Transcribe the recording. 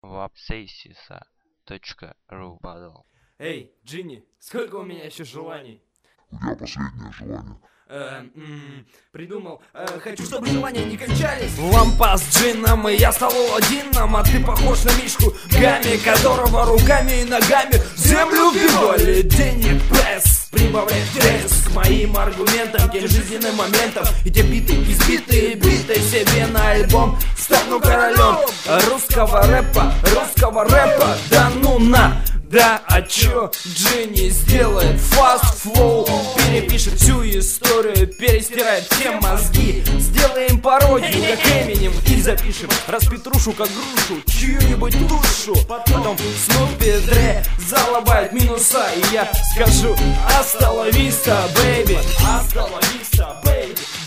wapsaysia.ru падал. Эй, Джинни, сколько у меня еще желаний? У меня последнее желание. Придумал, хочу, чтобы желания не кончались. Лампа с джином, и я стал Аладдином. А ты похож на Мишку Гамми, которого руками и ногами в землю вбивали. Денег пресс, прибавляй стресс к моим аргументам, к жизненным моментам. И те биты, избитые, биты себе на альбом. Стану королем русского рэпа, да ну на. Да, а чё Джинни сделает? Fast flow, перепишет всю историю, перестирает все мозги. Сделаем пародию, как Эминем, и запишем распетрушу, как грушу, чью-нибудь душу. Потом Снупи Дре залобает минуса, и я скажу: Hasta la vista, baby, Hasta la vista, baby.